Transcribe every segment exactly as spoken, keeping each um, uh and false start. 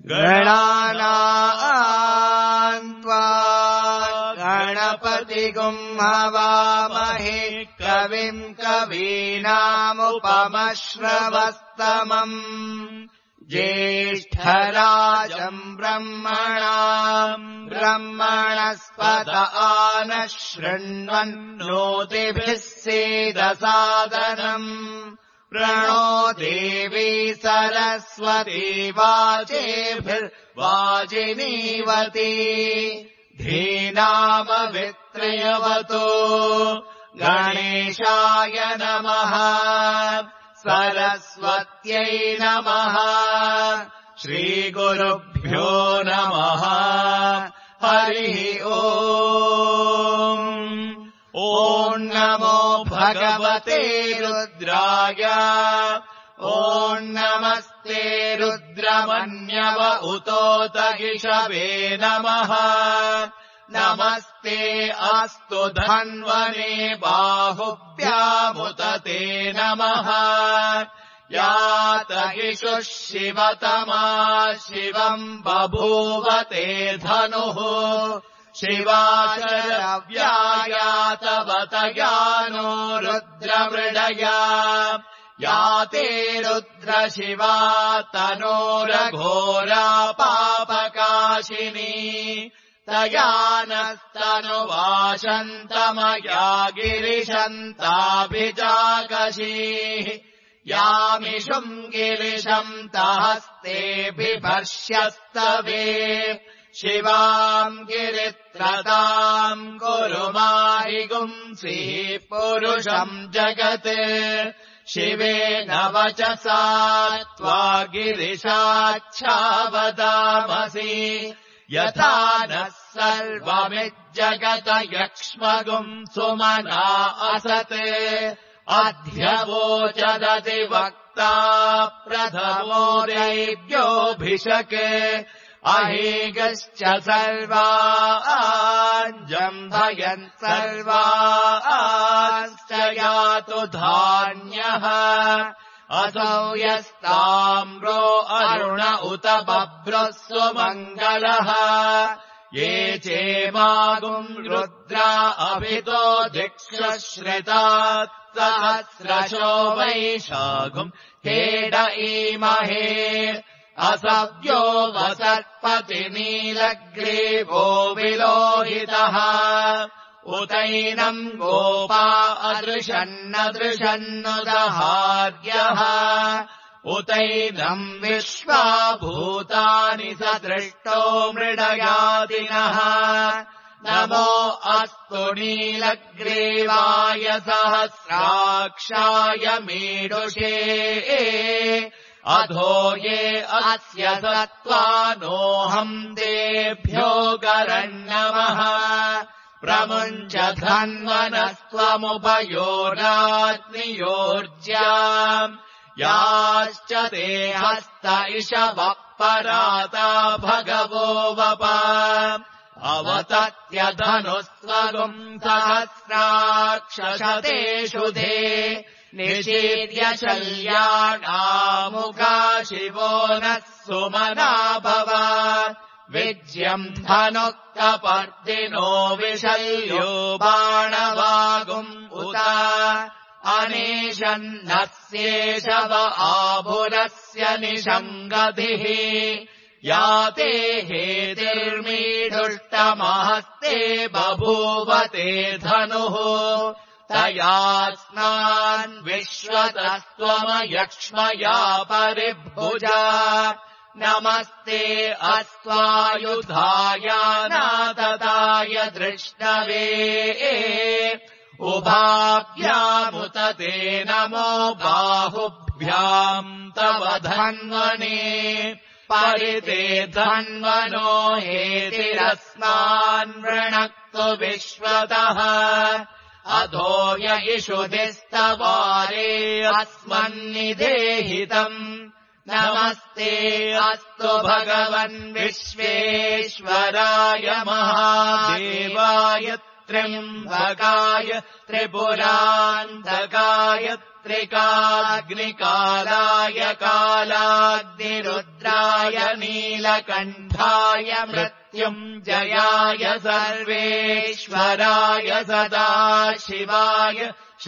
गणानाम् त्वा गणपतिगुं हवामहे कविम् कवीनामुपमश्रवस्तमम् ज्येष्ठराजम् ब्रह्मणाम् ब्रह्मणस्पत आनः शृण्वन्नोतिभिः सीदसादनम् प्रणो देवी सरस्वती वाचेभिर्वाजिनीवती धीनामवित्रयवतो गणेशाय नमः सरस्वत्यै नमः श्रीगुरुभ्यो नमः हरिः ओम् ॐ नमो भगवते रुद्राय ॐ नमस्ते रुद्रमन्यव उतोत गिषवे नमः नमस्ते अस्तु धन्वने बाहुभ्यामुत ते नमः यात गिषुः शिवतमा शिवम् बभूव ते धनुः शिवाशरव्यायातवतयानो रुद्रमृडया याते रुद्रशिवा तनोरघोरा पापकाशिनी तया नस्तनुवाशन्तमया गिरिशन्ताभिजागशीः यामिषुम् गिरिशन्तहस्ते बिभर्ष्यस्तवे शिवाम् गिरित्रताम् कुरु मारिगुंसीः पुरुषम् जगत् शिवेन वचसा त्वा गिरिशाच्छावदामसि यथा नः सर्वमिज्जगत यक्ष्मगुम् सुमना असत् अध्यवोचदति वक्ता प्रथमो दैव्योऽभिषक् अहेगश्च सर्वाञ्जम्भयन् सर्वांश्च यातु धान्यः असौ यस्ताम्रो अरुण उत बभ्रः सुमङ्गलः ये चेमागुम् रुद्रा अभितो दिक्षश्रितात् सहस्रशो वैशाखुम् हेड ईमहे असव्यो वसत्पति नीलग्रीवो विलोहितः उतैनम् गोपा अदृशन्नदृशन्नुदहार्यः उतैनम् विश्वा भूतानि सदृष्टो मृडयादिनः नमो अस्तु नीलग्रीवाय सहस्राक्षाय मीडुषे अधो ये अस्य सत्त्वानोऽहम् तेभ्यो गरन्नमः प्रमुञ्च धन्वनस्त्वमुभयोराग्नियोर्ज्याम् याश्च ते हस्त इषवः पराता भगवो वप अवतत्यधनुस्वगुम् सहस्राक्षशतेषु धे निषीद्य शल्याणामुखा शिवो नः सुमना भव विज्यम् धनुक्कपर्दिनो विशल्यो बाणवागुम् उत अनेशन्नस्येषव आभुरस्य निषङ्गधिः याते हेतिर्मीडुष्टमहस्ते बभूवते धनुः तयास्मान् विश्वतस्त्वमयक्ष्मया परिभुजा नमस्ते अस्त्वायुधाय नाददाय दृष्णवे उभाभ्यामुत ते नमो बाहुभ्याम् तव धन्वने परिते धन्वनो हेतिरस्मान् वृणक्तु विश्वतः अधो य इषुधिस्तवारे अस्मन्निदेहितम् नमस्ते अस्तु भगवन् विश्वेश्वराय महादेवाय त्र्यम्बकाय त्रिपुरान्तकाय त्रिकाग्निकालाय कालाग्निरुद्राय नीलकण्ठाय मृत्युञ्जयाय सर्वेश्वराय सदाशिवाय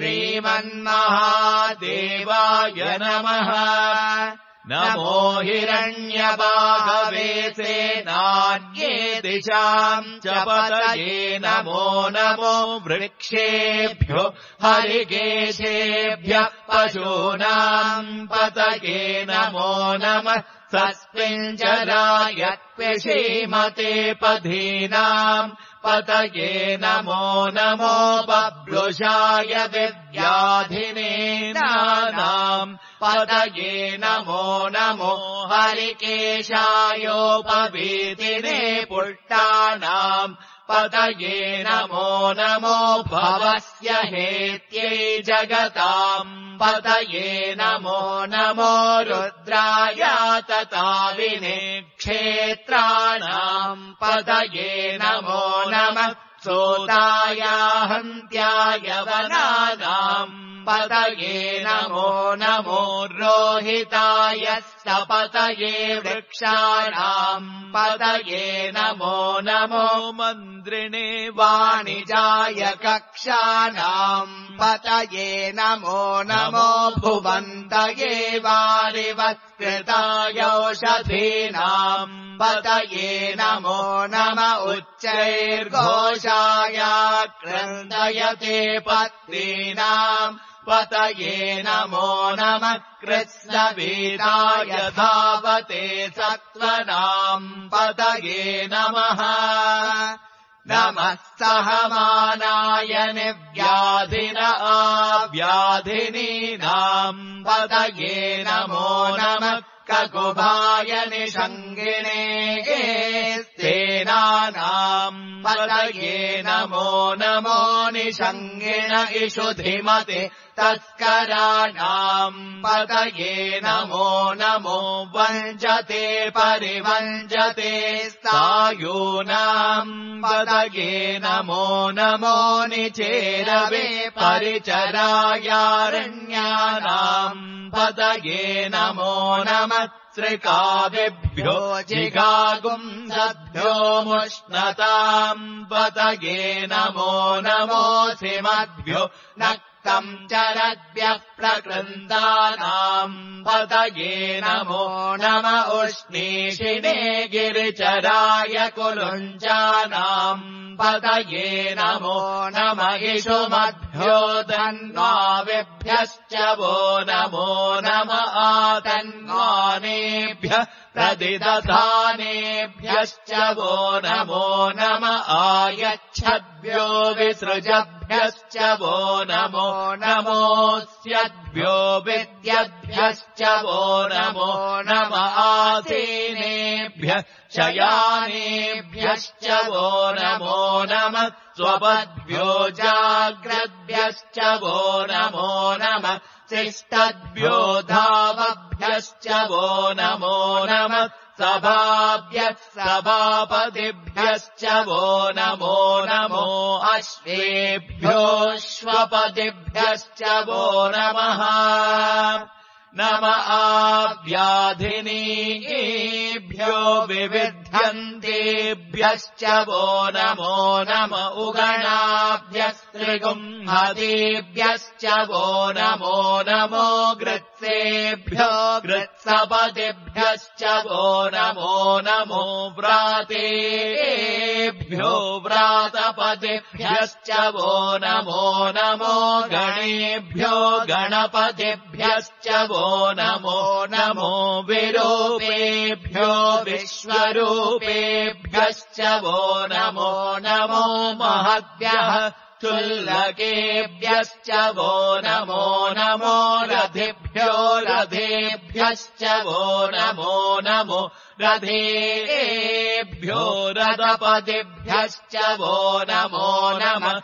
श्रीमन्महादेवाय नमः। नमो हिरण्यबाहवे सेनान्ये दिशाम् च पतये नमो नमो वृक्षेभ्यो हरिकेशेभ्यः पशूनाम् पतये नमो नमः। सस्मिञ्जराय त्विषीमते पधीनाम् पतये नमो नमो बभ्रुषाय विद्याधिनेनानाम् पतये नमो नमो हरिकेशायोपवीतिने पुष्टानाम् पतये नमो नमो भवस्य हेत्यै जगताम् पतये नमो नमो रुद्राय तताविने क्षेत्राणाम् पतये नमो नमः। सोताय हन्त्याय वनानाम् पतये नमो नमो रोहिताय सपतये वृक्षाणाम् पतये नमो नमो मन्द्रिणे वाणिजाय कक्षाणाम् पतये नमो नमो भुवन्तये वारिवत्कृताय औषधीनाम् पतये नमो नम उच्चैर्घोषाय क्रन्दयते पत्नीनाम् पतये नमो नमः। कृत्स्नवीराय धावते सत्त्वनाम् पतये नमः। नमः सहमानाय निव्याधिन आव्याधिनीनाम् पतये नमो नमः। ककुभाय निषङ्गिणे सेनानाम् पतये नमो नमो निषङ्गिण इषुधिमते तस्कराणाम् पतये नमो नमो वञ्चते परिवञ्चते सायूनाम् पतये नमो नमो निचेरवे परिचरायारण्यानाम् पतये नमो नमः। त्रिकादिभ्यो जिगागुंसद्भ्यो मुष्णताम् पतये नमो नमोऽसिमद्भ्यो नक्तम् चरद्भ्यः प्रकृन्दानाम् पतये नमो नम उष्णीषिणे गिरिचराय कुलुञ्जानाम् पतये नमो नम इषुमद्भ्यो धन्वाविभ्यश्च वो नमो नम आतन्वानेभ्यः प्रदिदधानेभ्यश्च वो नमो नम आयच्छद्भ्यो विसृजभ्यश्च वो नमो नमोऽस्यद्भ्यो विद्यद्भ्यश्च वो नमो नम आसीनेभ्यः शयानेभ्यश्च वो नमो नमः। स्वपद्भ्यो जाग्रद्भ्यश्च वो नमो नमः। शिष्टद्भ्यो धावभ्यश्च वो नमो नमः। सभाभ्यः सभापतिभ्यश्च वो नमो नमो अश्वेभ्योऽश्वपतिभ्यश्च वो नमः। नम आव्याधिनीभ्यो विविध्यन्तेभ्यश्च वो नमो नम उगणाभ्यस्त्रिगुंहतेभ्यश्च वो नमो नमो गृत्सेभ्यो गृत्सपतिभ्यश्च वो नमो नमो व्रातेभ्यो व्रातपतिभ्यश्च वो नमो नमो गणेभ्यो गणपतिभ्यश्च वो नमो नमो विरूपेभ्यो विश्वरूपेभ्यश्च वो नमो नमो महद्भ्यः तुल्लकेभ्यश्च वो नमो नमो रथिभ्यो रथेभ्यश्च वो नमो नमो रथेभ्यो रथपतिभ्यश्च वो नमो नमः।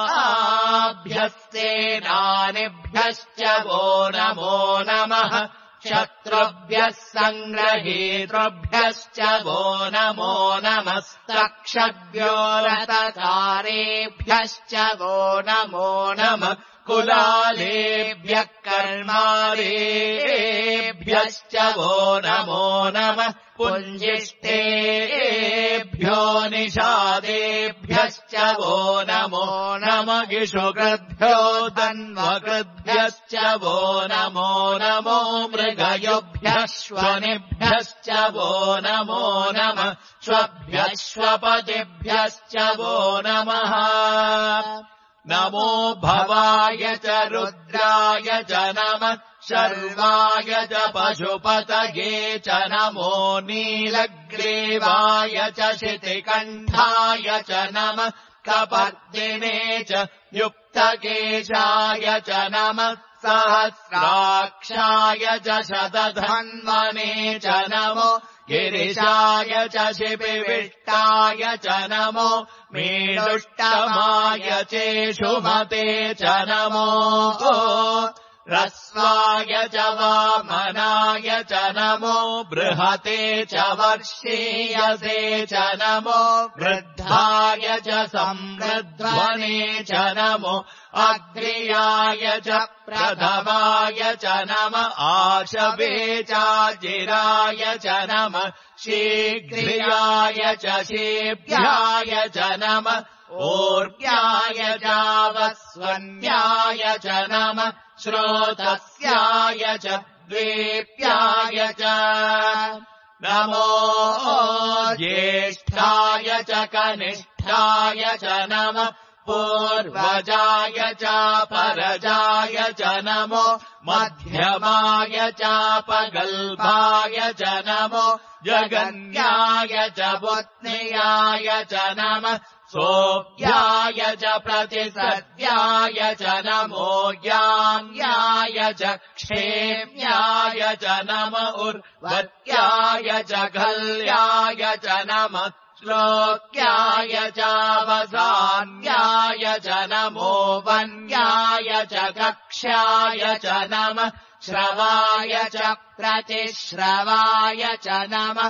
सेनाभ्यः सेनानिभ्यश्च वो नमो नमः। शत्रुभ्यः सङ्ग्रहीतृभ्यश्च वो नमो नमस्तक्षभ्यो रथकारेभ्यश्च वो नमो नमः कुलालेभ्यः कर्मारेभ्यश्च वो नमो नमः पुञ्जिष्टेभ्यो निषादेभ्यश्च वो नमो नमः गिषुकृद्भ्यो धन्वकृद्भ्यश्च वो नमो नमो मृगयोभ्यः श्वनिभ्यश्च वो नमो नमः श्वभ्यश्वपतिभ्यश्च वो नमः नमो भवाय च रुद्राय च नमः शर्वाय च पशुपतये च नमो नीलग्रीवाय च शितिकण्ठाय च नमः कपर्दिने च युक्तकेशाय च नमः सहस्राक्षाय च शतधन्वने च नमो गिरिशाय च शिपिविष्टाय च नमो मीडुष्टमाय चेषुमते च नमो रस्वाय च वामनाय च नमो बृहते च वर्षीयसे च नमो वृद्धाय च संवृध्वने च नमो अग्र्याय च प्रथमाय च नमः आशवे चाजिराय च नमः शीघ्रियाय च शीभ्याय च नमः ऊर्व्याय चावस्वन्याय च नमः श्रोतस्याय च द्वीप्याय च नमो ज्येष्ठाय च कनिष्ठाय च नमः पूर्वजाय च परजाय च नमो मध्यमाय चापगल्भाय च नमो जगन्याय च पुत्न्याय च नमः सोऽप्याय च प्रतिसद्याय च नमो याम्याय च क्षेम्याय च नम उर्वत्याय च घल्याय च नमः श्लोक्याय चावसान्याय च नमो वन्याय च कक्ष्याय च नमः श्रवाय च प्रतिश्रवाय च नमः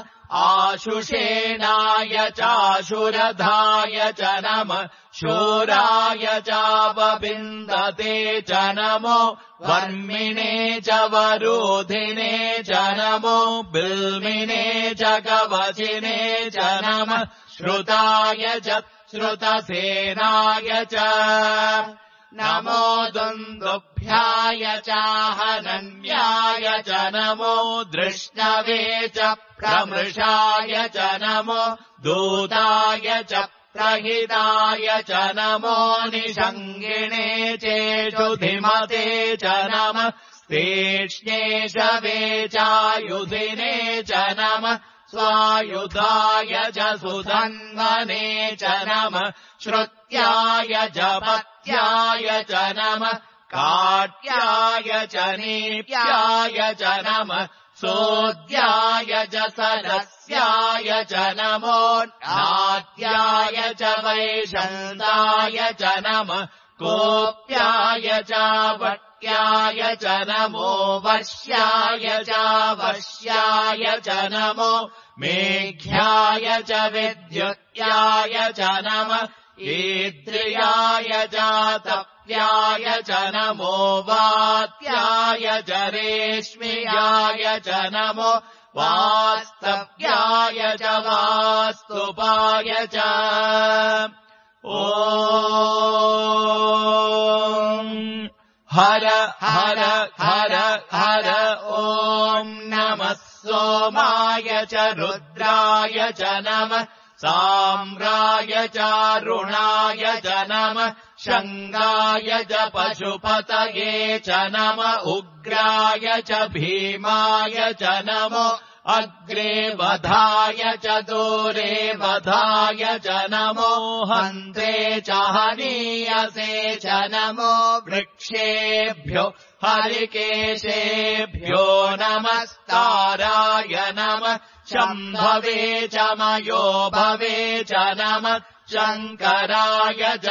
आशुषेणाय चाशुरधाय च नमः शूराय चावबिन्दते च नमो वर्मिणे च वरोधिने च नमो बिल्मिने च कवचिने च नमः श्रुताय च श्रुतसेनाय च नमो दुन्दुभ्याय चाहनन्याय च नमो दृष्णवे च प्रमृषाय च नमो दूताय च प्रहिताय च नमो निषङ्गिणे चेषुधिमते च नमः स्तेष्णेशवे चायुधिने च नमः स्वायुधाय च सुधन्वने च नमः श्रुत्याय च पत्याय च नमः काट्याय च नीप्याय च नमः सोद्याय च सरस्याय च नमो नाट्याय च वैशन्ताय च नमः कोप्याय च वट्याय च नमो वश्याय च वश्याय च नमो मेघ्याय च विद्युत्याय च नमः ईद्रियाय च तप्याय च नमो वात्याय च रेश्म्याय च नमो वास्तव्याय च वास्तुपाय च ॐ हर हर हर हर ॐ नमः सोमाय च रुद्राय च नमः साम्राय चारुणाय च नमः शङ्गाय च पशुपतये च नमः उग्राय च भीमाय च नमो अग्रे वधाय च दूरे वधाय च नमो हन्ते च हनीयसे च नमो वृक्षेभ्यो हरिकेशेभ्यो नमस्ताराय नमः शम्भवे च मयो भवे च नमः शङ्कराय च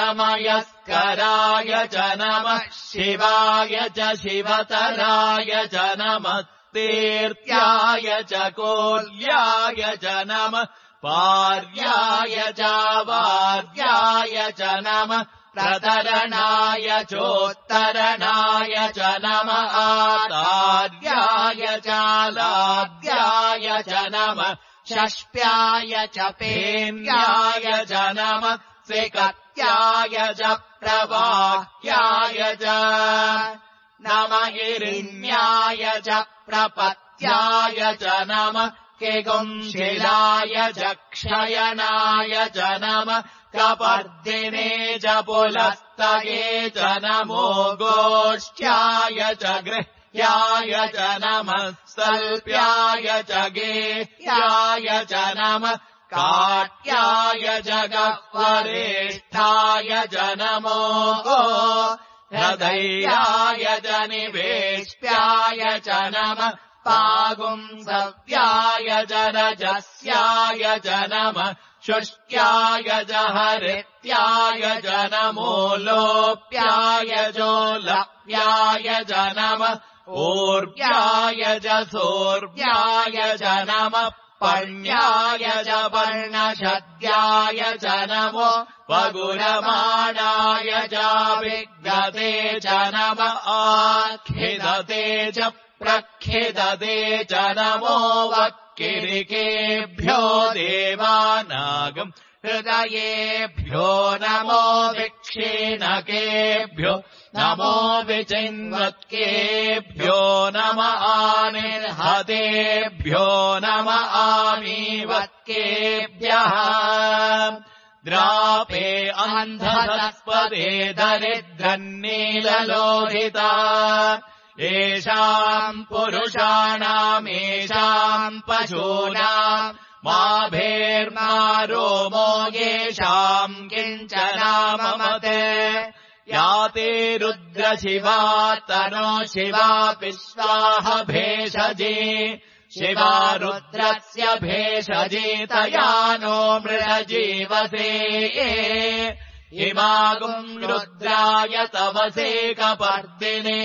मयस्कराय च नमः शिवाय च शिवतराय च नमः नमस्तीर्त्याय च कोल्याय च नमः पार्याय च वार्याय च नमः प्रतरणाय चोत्तरणाय च नमः आतार्याय च लाभ्याय च नमः षष्प्याय च पेन्याय च नमः स्विकत्याय च प्रवाह्याय च नमः हिरण्याय च प्रपत्याय च नमः किगुंशिलाय च क्षयनाय च नमः कपर्दिने च पुलस्तये च नमो गोष्ठ्याय च गृह्याय च नमः सल्प्याय च गेह्याय च नमः काट्याय च गह्वरेष्ठाय च नमो हृदयाय च निवेश्याय च नमः पागुंसव्याय च रजस्याय च नमः शुष्क्याय च हरित्याय च नमो लोप्याय जोलप्याय च नमः ऊर्व्याय च सोर्व्याय च नमः पर्ण्याय च पर्णशद्याय च नमो वगुरमाणाय च विग्धते च नमः आखिदते च प्रखिदते च नमो वक्किरिकेभ्यो देवानागम् हृदयेभ्यो नमो विक्षीणकेभ्यो नमो विचिन्वत्केभ्यो नम आनिर्हतेभ्यो नम आमीवत्केभ्यः द्रापे अन्धसत्पदे दरिद्रन्नीललोहिता येषाम् पुरुषाणामेषाम् पशूनाम् माभेर्मा रोमो येषाम् किञ्चनाममते याते रुद्रशिवा तनो शिवा विश्वाह भेषजे शिवा रुद्रस्य भेषजे तया नो मृळजीवसे इमागुम् रुद्राय तवसे कपर्दिने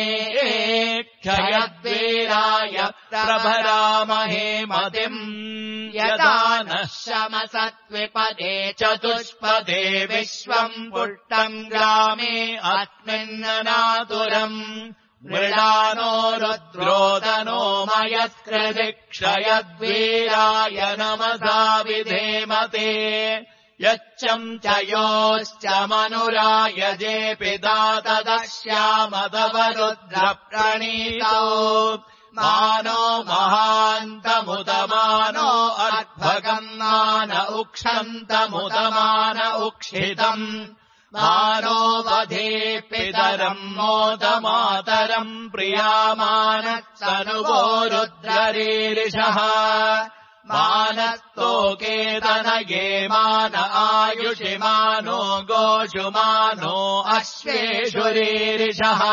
क्षयद्वीराय प्रभरामहे मतिम् यदा नः शमसत्विपदे चतुष्पदे विश्वम् पुष्टम् ग्रामे अस्मिन्ननातुरम् मृडानो रुद्रोदनो मयस्कृति क्षयद्वीराय नमसा विधेमते यच्चम् च योश्च मनुरायजे पिता तदश्यामदवरुद्रप्रणीतौ मानो महान्तमुदमानो अर्भगम् मान उक्षन्तमुदमान उक्षितम् मानो वधे पितरम् मोदमातरम् प्रियामानस्तनुवो रुद्ररीरिषः मानस्तोकेतनये मान आयुषि मानो गोषु मानो अश्वेषुरीरिषः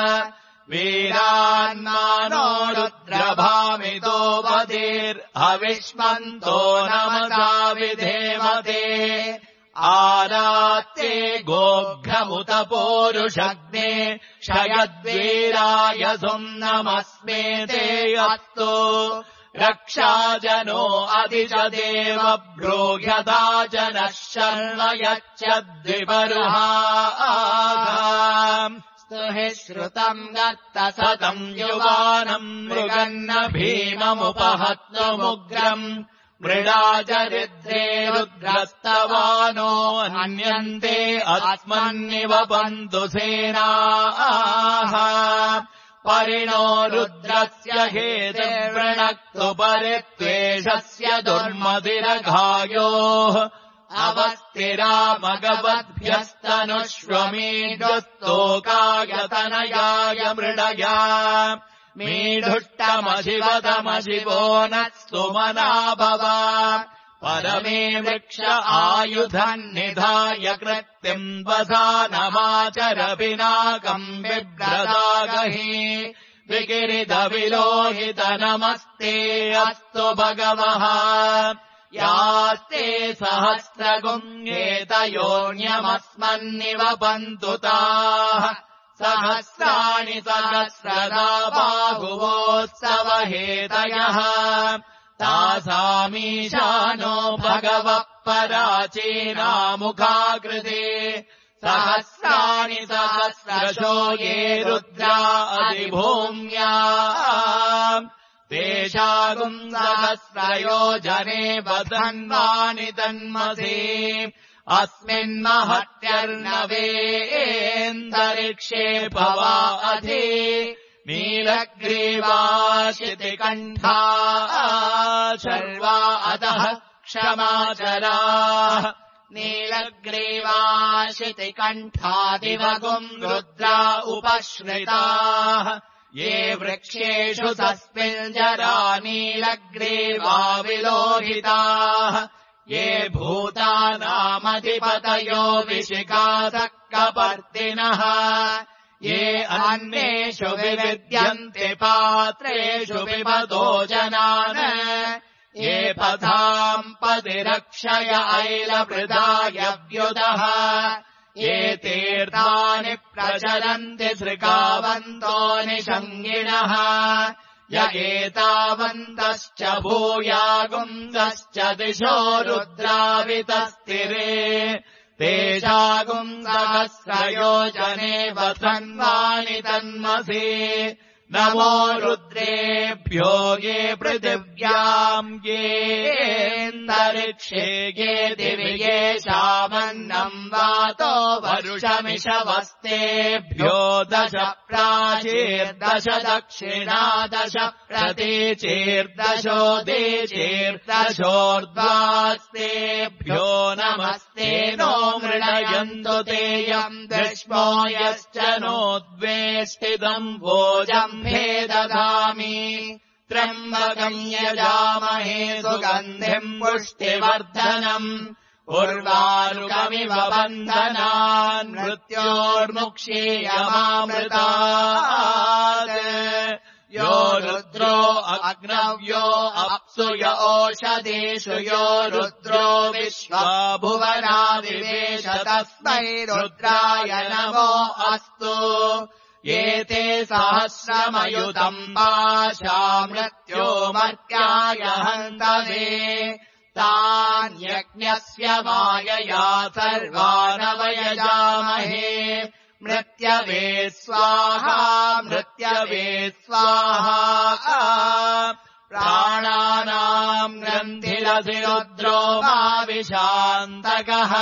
वीरान्मानो रुद्रभामितो वधीर्हविष्मन्तो नमसा विधेमते आरात्ते गोघ्रमुत पोरुषग्ने क्षयद्वीराय सुम्नमस्मे ते अस्तु रक्षाजनो अधिजदेव ब्रूह्यता जनः शर्म यच्छद्विपरुहाम् स्तुहि श्रुतम् गर्तसतम् युवानम् मृगन्न भीममुपहत्नुमुग्रम् मृडाचरिद्रे रुद्रस्तवानो अन्यन्ते अस्मन्निवपन्तु सेनाः परिणो रुद्रस्य हेतिर्वृणक्तु परित्वेषस्य दुर्मतिरघायोः अवस्तिरामगवद्भ्यस्तनुष्वमीडुस्तोकायतनयाय मृडया मीढुष्टमशिवतमशिवो नः सुमना भव परमे वृक्ष आयुधम् निधाय कृत्तिम् वसानमाचर पिनाकम् बिभ्रदागहि विकिरितविलोहित नमस्ते अस्तु भगवः यास्ते सहस्रगुण्येतयोऽन्यमस्मन्निवपन्तु ताः सहस्राणि सहस्रदा बाहुवोत्सवहेतयः तासामीशानो भगवः पराचीनामुखाकृते सहस्राणि सहस्रशो ये रुद्रा अधिभूम्या तेषागुम् सहस्रयोजने वधन्वानि तन्मसे अस्मिन्महत्यर्णवेन्दरिक्षे भवा अधि नीलग्रीवाशितिकण्ठा शर्वा अतः क्षमाचराः नीलग्रीवाशितिकण्ठादिवगुम् रुद्रा उपश्रिताः ये वृक्षेषु तस्मिञ्जरा नीलग्रीवा विलोहिताः ये भूतानामधिपतयो विशिखातः कपर्दिनः ये अन्येषु विविद्यन्ते पात्रेषु विपदो जनान् ये पथाम् पतिरक्षय ऐलवृदायव्युदः ये तीर्थानि प्रचरन्ति सृगावन्तो निषङ्गिणः य एतावन्तश्च भूयागुंसश्च दिशो रुद्रावितस्तिरे तेषागुम् सहस्रयोजने वसन्वानि तन्मसि नमो रुद्रेभ्यो ये पृथिव्याम् येऽन्तरिक्षे ये दिवि येषामन्नम् वातो वरुषमिषवस्तेभ्यो दश प्राचीर्दश दक्षिणा दश प्रतीचीर्दशो दीचीर्दशोर्ध्वास्तेभ्यो नमस्ते नो मृणयन्तु तेयम् दृष्मो यश्च नोद्वेष्टितम् भोजम् दधामि त्र्यम्बकम् यजामहे सुगन्धिम् पुष्टिवर्धनम् उर्वारुकमिव बन्धनान् मृत्योर्मुक्षीयमामृतात् यो रुद्रो अग्नव्यो अप्सु य ओषधीषु यो रुद्रो विश्वा भुवनादिवेश तस्मै रुद्राय नमो अस्तु एते सहस्रमयुतम् पाशा मृत्यो मर्त्याय हन्तवे तान्यज्ञस्य मायया सर्वानवयजामहे मृत्यवे स्वाहा मृत्यवे स्वाहा प्राणानाम् ग्रन्थिरसि रुद्रो माविशान्तकः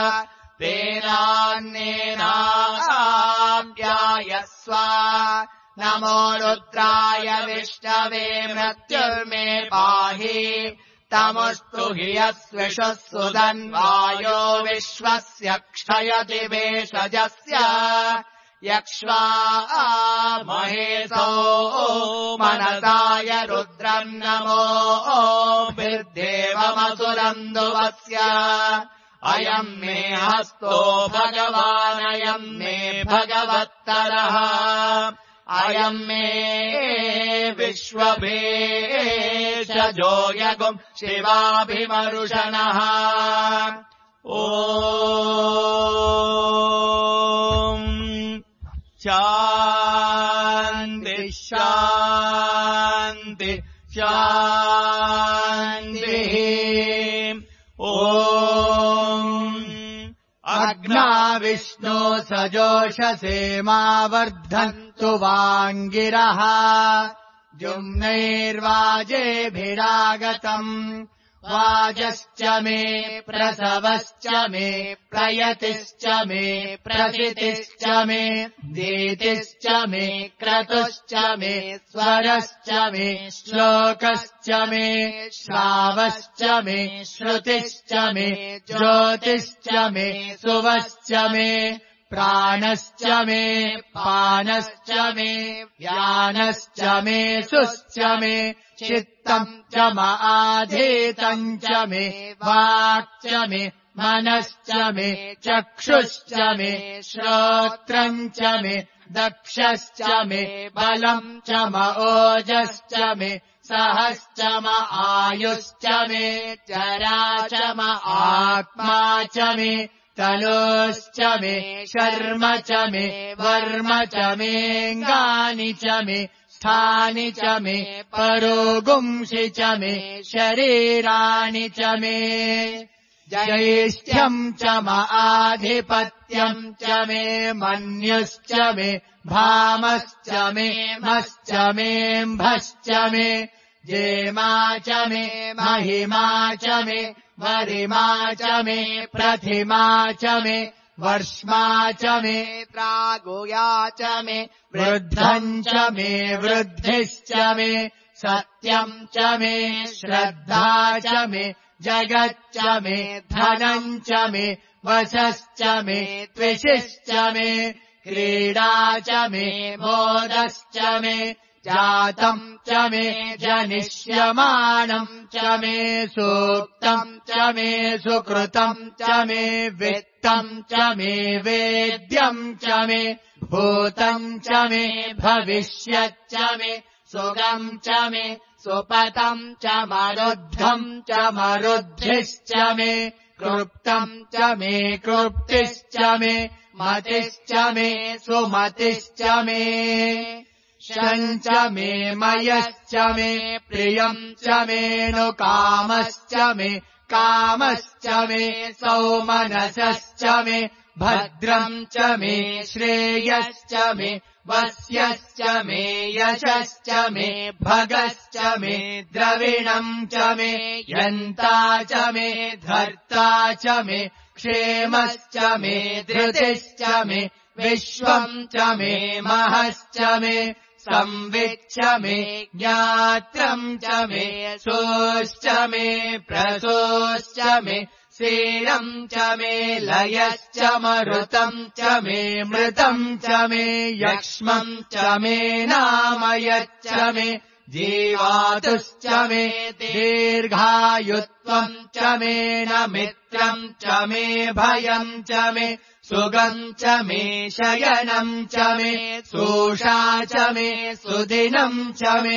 तेनान्नेनाप्यायस्व नमो रुद्राय विष्णवे मृत्युर्मे पाहि तमुस्तु हि यस्विषः सुधन्वायो विश्वस्य क्षयति वेषजस्य यक्ष्वा महेशो मनसाय रुद्रम् नमो भिर्देवमसुरन्दुवस्य अयम् मे हस्तो भगवानयम् मे भगवत्तरः अयम् मे विश्वभेषजो यगुम् शिवाभिमरुषणः ॐ शान्ति शान्ति शान्तिः अग्ना विष्णो सजोषसे मा वर्धन्तु वाङ्गिरः जुम्नैर्वाजेभिरागतम् वाजश्च मे प्रसवश्च मे प्रयतिश्च मे प्रसितिश्च मे दीतिश्च मे क्रतुश्च मे स्वरश्च मे श्लोकश्च मे श्रावश्च मे श्रुतिश्च मे ज्योतिश्च मे सुवश्च मे प्राणश्च मे पानश्च मे व्यानश्च मे सुश्च मे चित्तम् च माधीतम् च मे वाक् च मे मनश्च मे चक्षुश्च मे श्रोत्रम् च मे दक्षश्च मे बलम् च म ओजश्च मे सहश्च म आयुश्च मे जरा च म आत्मा च मे तनोश्च मे शर्म च मे वर्म च मेऽङ्गानि च मे स्थानि च मे परोगुंसि च मे शरीराणि च मे ज्येष्ठ्यम् च म आधिपत्यम् च मे मन्युश्च मे भामश्च मे मश्च मेऽम्भश्च मे जेमा च मे महिमा च मे वरिमा च मे प्रतिमा च मे वर्ष्मा च मे त्रागुया च मे वृद्धम् च मे वृद्धिश्च मे सत्यम् च मे श्रद्धा च मे जगच्च मे धनम् च मे वशश्च मे त्विषिश्च मे क्रीडा च मे मोदश्च मे जातम् च मे जनिष्यमाणम् च मे सूक्तम् च मे सुकृतम् च मे वित्तम् च मे वेद्यम् च मे भूतम् च मे भविष्यच्च मे सुगम् च मे सुपतम् च मरुद्धम् च मरुद्धिश्च मे कृप्तम् च मे कृप्तिश्च मे मतिश्च मे सुमतिश्च मे शम् च मे मयश्च मे प्रियम् च मे नु कामश्च मे कामश्च मे सौमनसश्च मे भद्रम् च मे श्रेयश्च मे वस्यश्च मे यशश्च मे भगश्च मे द्रविणम् च मे यन्ता च मे धर्ता च मे क्षेमश्च मे धृतिश्च मे विश्वम् च मे महश्च मे संविच्च मे ज्ञात्रम् च मे सोश्च मे प्रसोश्च मे सीरम् च मे लयश्च मरुतम् च मे मृतम् च मे यक्ष्मम् च मे नामयच्च मे जीवातुश्च मे दीर्घायुत्वम् च मे न मित्रम् च मे भयम् च मे सुगम् च मे शयनम् च मे सोषा च मे सुदिनम् च मे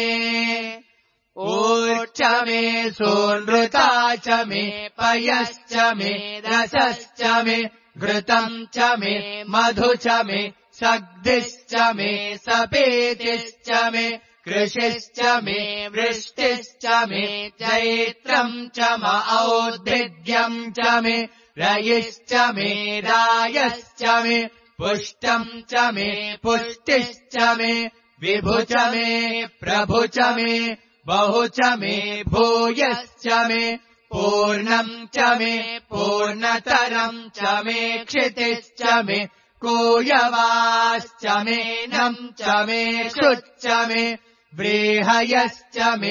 ऊर्च मे सोनृता च मे पयश्च मे रसश्च मे घृतम् च मे मधु च मे सग्धिश्च मे सपेतिश्च मे कृषिश्च मे वृष्टिश्च मे चैत्रम् च म औद्भिद्यम् च मे रयिश्च मे रायश्च मे पुष्टम् च मे पुष्टिश्च मे विभु च मे प्रभु च मे बहु च मे भूयश्च मे पूर्णम् च मे पूर्णतरम् च मे क्षितिश्च मे कूयवाश्च मे नम् च मे क्षुच्च मे व्रीहयश्च मे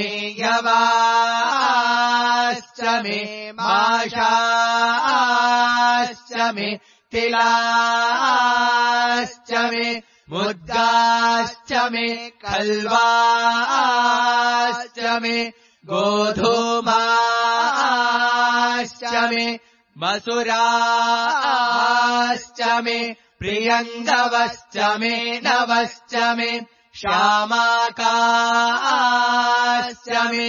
यवाश्च मे माषाश्च मे तिलाश्च मे मुद्गाश्च मे कल्वाश्च मे गोधूमाश्च मे मसुराश्च मे प्रियङ्गवश्च मे नवश्च मे श्यामाकाश्च मे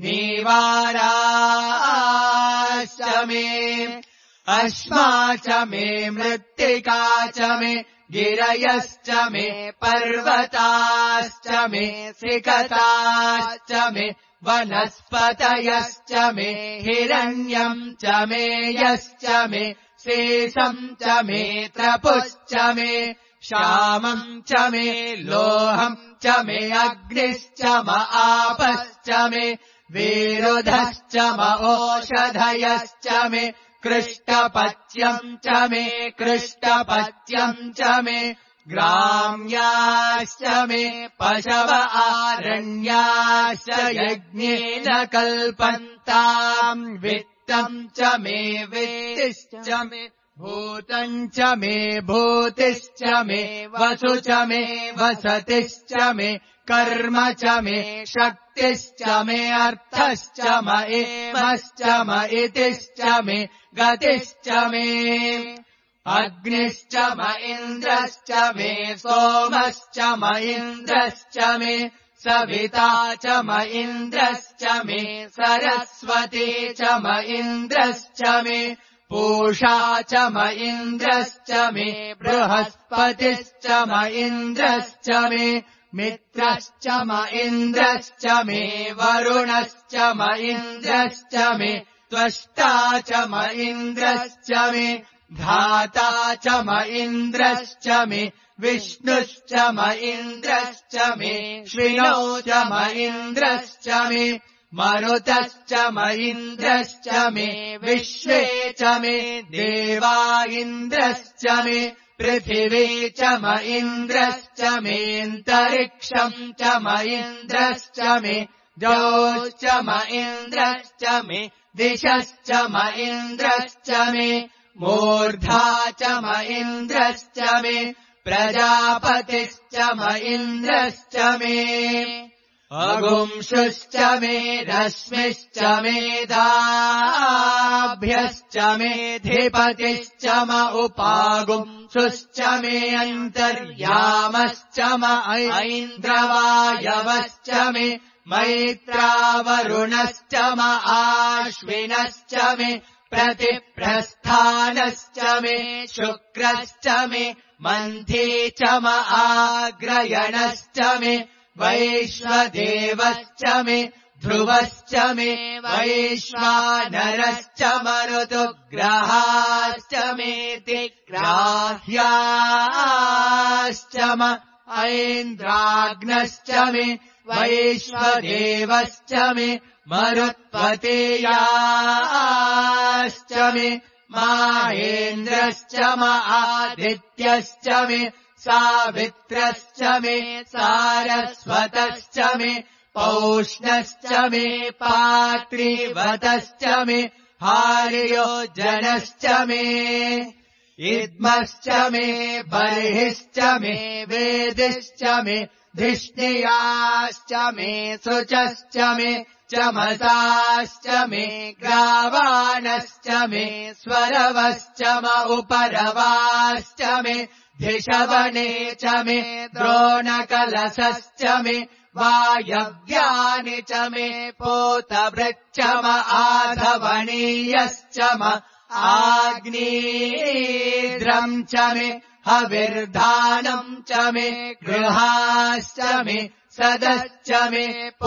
नीवाराश्च मे अश्मा च मे मृत्तिका च मे गिरयश्च मे पर्वताश्च मे सिकताश्च मे वनस्पतयश्च मे हिरण्यम् च मे यश्च मे शेषम् च मे त्रपुश्च मे श्यामम् च मे लोहम् च मे अग्निश्च म आपश्च मे विरुधश्च म ओषधयश्च मे कृष्टपत्यम् च मे कृष्टपत्यम् च मे ग्राम्याश्च मे पशव आरण्याश्च यज्ञेन कल्पन्ताम् वित्तम् च मे वित्तिश्च मे भूतम् च मे भूतिश्च मे वसु च मे वसतिश्च मे कर्म च मे शक्तिश्च मे अर्थश्च म एमश्च म इतिश्च मे गतिश्च मे अग्निश्च म इन्द्रश्च मे सोमश्च म इन्द्रश्च मे सविता च म इन्द्रश्च मे सरस्वती च म इन्द्रश्च मे पूषा च म इन्द्रश्च मे बृहस्पतिश्च म इन्द्रश्च मे मित्रश्च म इन्द्रश्च मे वरुणश्च म इन्द्रश्च मे त्वष्टा च म इन्द्रश्च मे धाता च म इन्द्रश्च मे विष्णुश्च म इन्द्रश्च मे श्विनो च म इन्द्रश्च मे मरुतश्च म इन्द्रश्च मे विश्वे च मे देवा इन्द्रश्च मे पृथिवी च म इन्द्रश्च मेऽन्तरिक्षम् च म इन्द्रश्च मे द्यौश्च म इन्द्रश्च मे दिशश्च म इन्द्रश्च मे मूर्धा च म इन्द्रश्च मे प्रजापतिश्च म इन्द्रश्च मे अगुंशुश्च मे रश्मिश्च मेधाभ्यश्च मेऽधिपतिश्च म उपागुंशुश्च मे अन्तर्यामश्च म ऐन्द्रवायवश्च मे मैत्रावरुणश्च म आश्विनश्च मे प्रतिप्रस्थानश्च मे शुक्रश्च मे मन्थी च म आग्रयणश्च मे वैश्वदेवश्च मे ध्रुवश्च मे वैश्वानरश्च मरुतुग्रहाश्च मेति ग्राह्याश्च म ऐन्द्राग्नश्च मे वैश्वदेवश्च मे मरुत्पतेयाश्च मे माहेन्द्रश्च म आदित्यश्च मे सावित्रश्च मे सारस्वतश्च मे पौष्णश्च मे पात्रिवतश्च मे हार्योजनश्च मे इद्मश्च मे बर्हिश्च मे वेदिश्च मे धिष्णियाश्च मे सृचश्च मे चमसाश्च मे ग्रावाणश्च मे स्वरवश्च म उपरवाश्च मे धिषवणे च मे द्रोणकलशश्च मे वायव्यानि च मे पूतभृच्च म आधवणीयश्च म आग्नेयद्रम् च मे हविर्धानम् च मे गृहाश्च मे सदश्च मे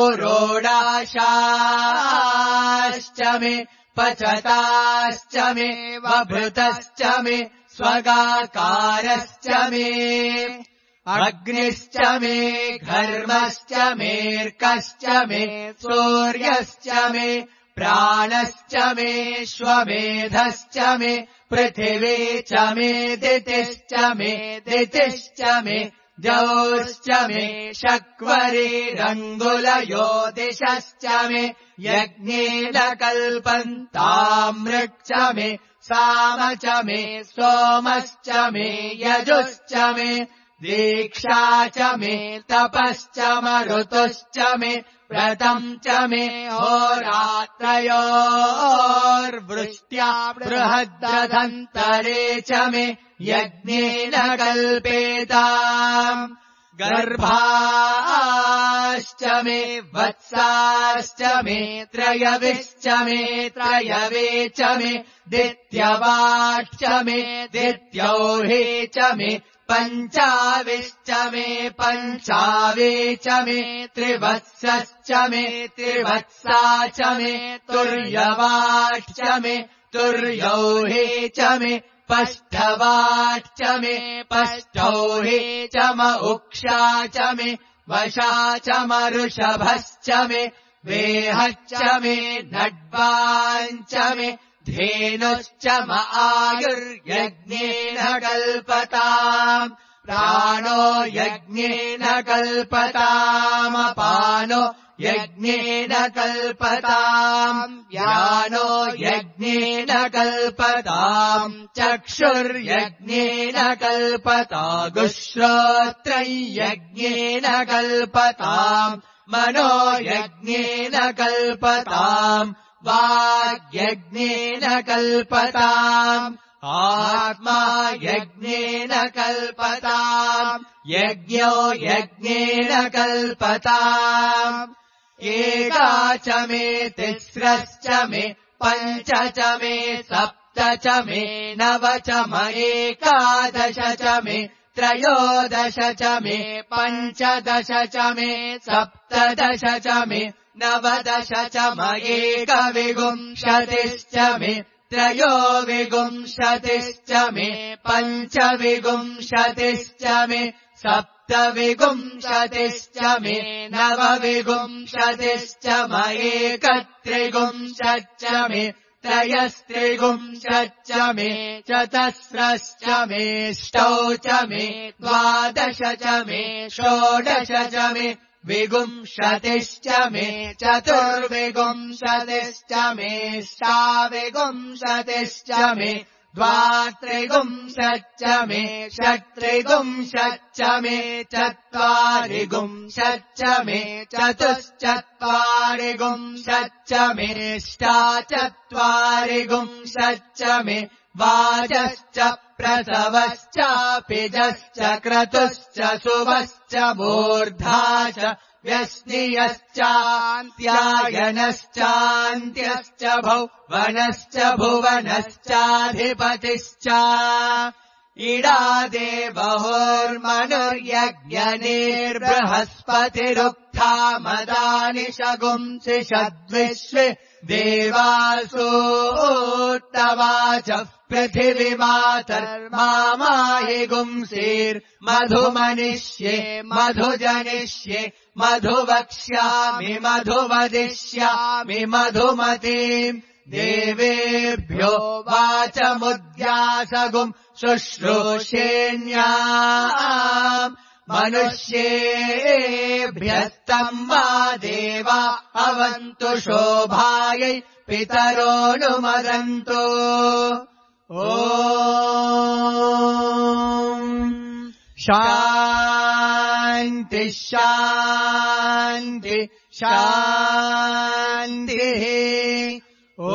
पुरोडाशाश्च मे पचताश्च मे वभृतश्च मे स्वगाकारश्च मे अग्निश्च मे घर्मश्च मेऽर्कश्च मे सूर्यश्च मे प्राणश्च मे श्वमेधश्च मे पृथिवी च मे दितिश्च मे दितिश्च मे द्यौश्च मे शक्वरीरङ्गुलयो दिशश्च मे यज्ञेन कल्पन्तामृक् मे साम च मे सोमश्च मे यजुश्च मे दीक्षा च मे तपश्च मरुतुश्च मे व्रतम् च मे होरात्रयोर्वृष्ट्या बृहद्रथन्तरे च मे यज्ञेन कल्पेताम् गर्भाश्च मे वत्साश्च मे त्रयविश्च मे त्रयवे च मे दित्यवाश्च मे दित्यौहे च मे पञ्चाविश्च मे पञ्चावे च मे त्रिवत्सश्च मे त्रिवत्सा च मे तुर्यवाश्च मे तुर्यौहे च मे पष्ठवाश्च मे पष्ठौहे च म उक्षा च मे वशा च मऋषभश्च मे वेहश्च मे नड्वाञ्च मे धेनुश्च म आयुर्यज्ञेन कल्पताम् प्राणो यज्ञेन कल्पतामपानो यज्ञेन कल्पताम् व्यानो यज्ञेन कल्पताम् चक्षुर्यज्ञेन कल्पतागुश्रोत्रयज्ञेन कल्पताम् मनो यज्ञेन कल्पताम् वाग्यज्ञेन कल्पताम् आत्मा यज्ञेन कल्पताम् यज्ञो यज्ञेन कल्पताम् एका च मे तिस्रश्च मे पञ्च च मे सप्त सप्त च मे नव च म एकादश च मे त्रयोदश च मे पञ्चदश च मे सप्तदश च मे नवदश च म एकविंशतिश्च मे त्रयोविंशतिश्च मे पञ्चविंशतिश्च मे सप्तविंशतिश्च मे नवविंशतिश्च म एकत्रिंशच्च मे त्रयस्त्रिंशच्च मे चतस्रश्च मेऽष्टौ च मे द्वादश च मे षोडश च मे विंशतिश्च मे चतुर्विंशतिश्च मेऽष्टाविंशतिश्च मे द्वात्रिंशच्च मे षट्त्रिंशच्च मे चत्वारिंशच्च मे चतुश्चत्वारिंशच्च मेऽष्टाचत्वारिंशच्च मे वाजश्च प्रसवश्चापिजश्च क्रतुश्च सुवश्च मूर्धा च व्यस्नियश्चान्त्यायनश्चान्त्यश्च भुवनश्च भुवनश्चाधिपतिश्च इडादेवहुर्मनुर्यज्ञनिर्बृहस्पतिरुक्था मदानि शगुंसि षद्विश्वे देवासूत्तवाचः पृथिवीमातर्मामाहि गुंसीर्मधुमनिष्ये मधुजनिष्ये मधुवक्ष्यामि मधुवदिष्यामि मधुमतीम् देवेभ्यो वाचमुद्यासगुम् शुश्रूषेण्याम् मनुष्येभ्यस्तम् वा देवा अवन्तु शोभायै पितरोऽनुमदन्तु ॐ शान्ति शान्ति शान्तिः ॐ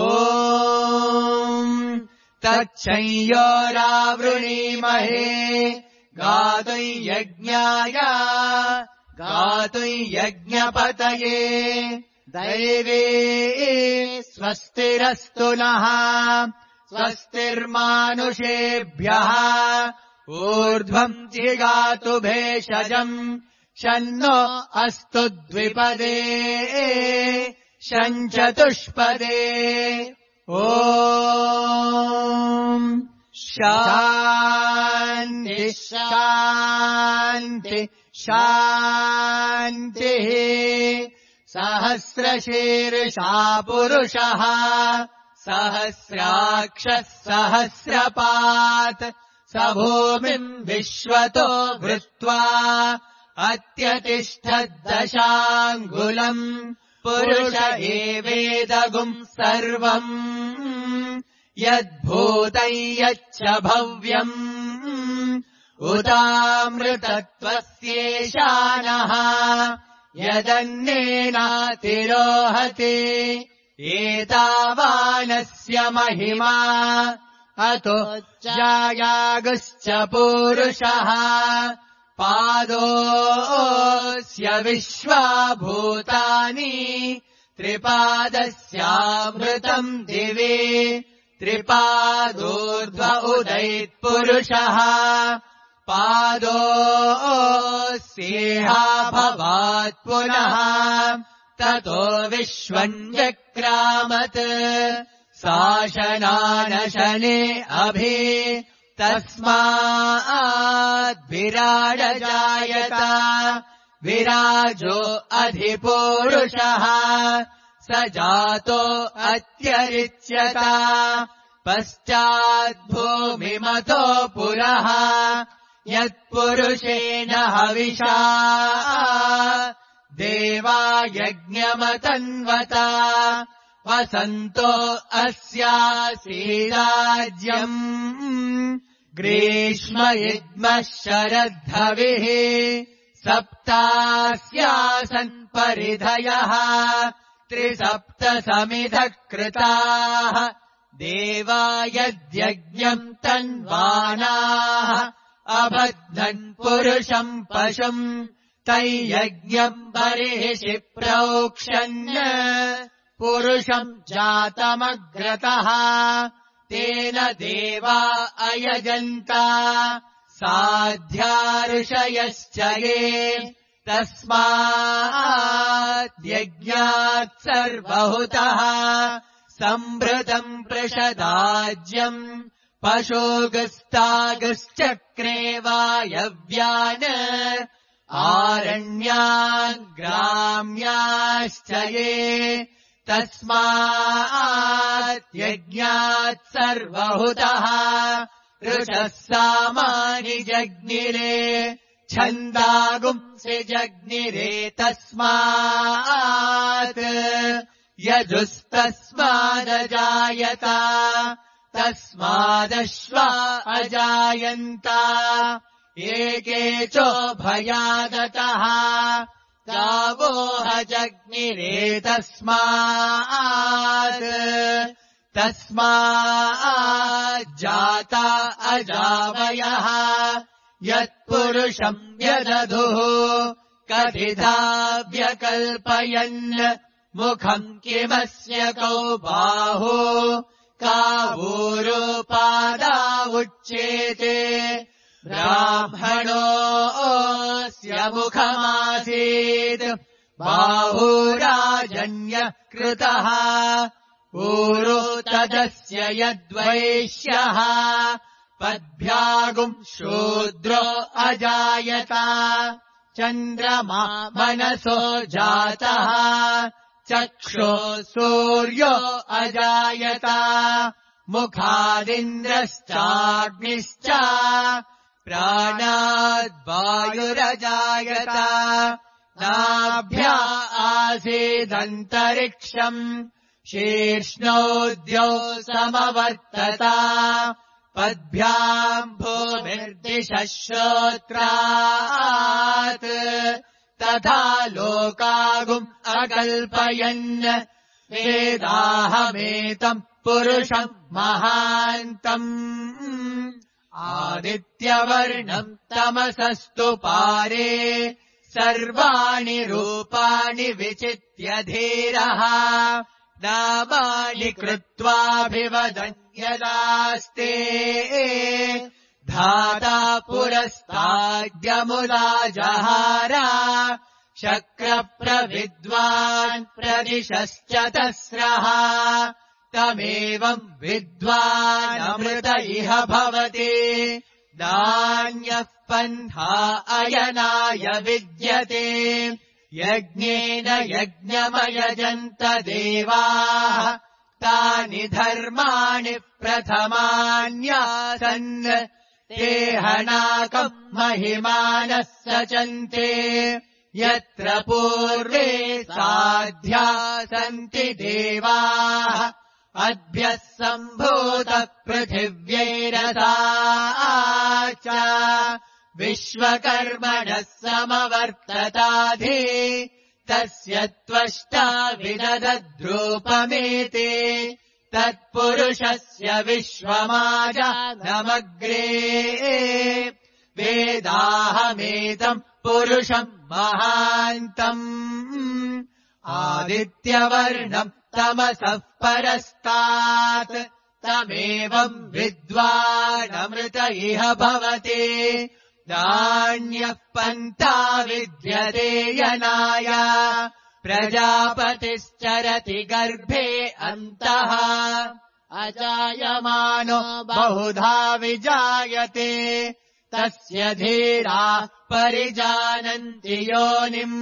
तच्छंयोरावृणीमहे गातुं यज्ञाय गातुं यज्ञपतये दैवे स्वस्तिरस्तु नः स्वस्तिर्मानुषेभ्यः ऊर्ध्वम् जिगातु भेषजम् शन्नो अस्तु द्विपदे शञ्चतुष्पदे ॐ शान्ति शान्ति शान्तिः सहस्रशीर्षा पुरुषः सहस्राक्षः सहस्रपात् स भूमिम् विश्वतो वृत्वा अत्यतिष्ठद्दशाङ्गुलम् पुरुष एवेदगुम् सर्वम् यद्भूतं यच्च भव्यम् उदामृतत्वस्येशानः यदन्नेनातिरोहति एतावानस्य महिमा अतो जायागुश्च पूरुषः पादोऽस्य विश्वाभूतानि त्रिपादस्यामृतम् दिवे त्रिपादोर्ध्व उदैत्पुरुषः पादोऽस्येहाभवात् पुनः ततो विश्वम् व्यक्रामत् शासनानशने अभि तस्माद्विराडजायत विराजो अधिपूरुषः स जातो अत्यरिच्यत पश्चाद्भूमिमतो पुरः यत्पुरुषेण हविषा देवा यज्ञमतन्वता वसन्तो अस्यासीराज्यम् ग्रीष्मयुग्मः शरद्धविः सप्तास्यासन् परिधयः त्रिसप्तसमिधः कृताः देवा यद्यज्ञम् तन्वानाः अबध्नन् पुरुषम् पशुम् तैयज्ञम् बर्हिषि प्रोक्षन् पुरुषम् जातमग्रतः तेन देवा अयजन्त साध्या ऋषयश्च ये तस्माद्यज्ञात् सर्वहुतः सम्भृतम् पृषदाज्यम् पशोगस्तागश्चक्रे वायव्यान् आरण्यान् ग्राम्याश्च ये तस्माद्यज्ञात् सर्वहुतः ऋषः सामानि जज्ञिरे छन्दागुंसि जज्ञिरे तस्मात् यजुस्तस्मादजायत तस्मादश्वा अजायन्त एके चोभयादतः गावोह जज्ञिरे तस्मात् तस्माज्जाता अजावयः यत्पुरुषम् व्यदधुः कथिता व्यकल्पयन् मुखम् किमस्य कौ बाहु कावूरोपादा उच्येते ब्राह्मणोऽस्य मुखमासीत् बाहुराजन्य कृतः ऊरो तदस्य यद्वैश्यः पद्भ्यागुम् शूद्रो अजायत चन्द्रमा मनसो जातः चक्षो सूर्यो अजायत मुखादिन्द्रश्चाग्निश्च प्राणाद्वायुरजायत नाभ्या आसीदन्तरिक्षम् शीर्ष्णोद्यौ समवर्तत पद्भ्याम् भूमिर्दिशः श्रोत्रात् तथा लोकागुम् अकल्पयन् वेदाहमेतम् पुरुषम् महान्तम् आदित्यवर्णम् तमसस्तु पारे सर्वाणि रूपाणि विचित्य धीरः नामानि कृत्वाभिवदन् यदास्ते धाता पुरस्ताद्यमुदा जहारा शक्रप्रविद्वान् प्रदिशश्च तस्रः तमेवम् विद्वानमृत इह भवति नान्यः पन्था अयनाय विद्यते यज्ञेन यज्ञमयजन्त देवाः तानि धर्माणि प्रथमान्यासन् ते हनाकम् महिमानः सचन्ते यत्र पूर्वे साध्या सन्ति देवाः अद्भ्यः सम्भूतः पृथिव्यैरसा च विश्वकर्मणः समवर्तताधि तस्य त्वष्टा विदधद्रूपमेते तत्पुरुषस्य विश्वमाजानमग्रे वेदाहमेतम् पुरुषम् महान्तम् आदित्यवर्णम् तमसः परस्तात् तमेवम् विद्वानमृत इह भवति नान्यः पन्था विद्यते यनाय प्रजापतिश्चरति गर्भे अन्तः अजायमानो बहुधा विजायते तस्य धीराः परिजानन्ति योनिम्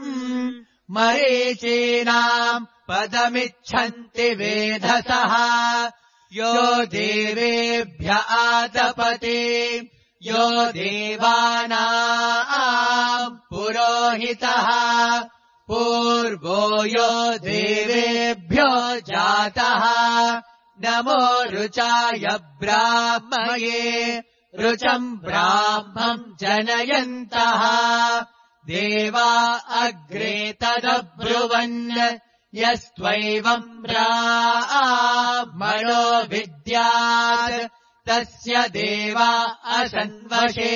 मरीचीनाम् पदमिच्छन्ति वेधसः यो देवेभ्य आतपते यो देवानाम् पुरोहितः पूर्वो यो देवेभ्यो जातः नमो रुचाय ब्राह्मये रुचम् ब्राह्मम् जनयन्तः देवा अग्रे तदब्रुवन् यस्त्वैवम् ब्राह्मणो विद्यात् तस्य देवा असन्वशे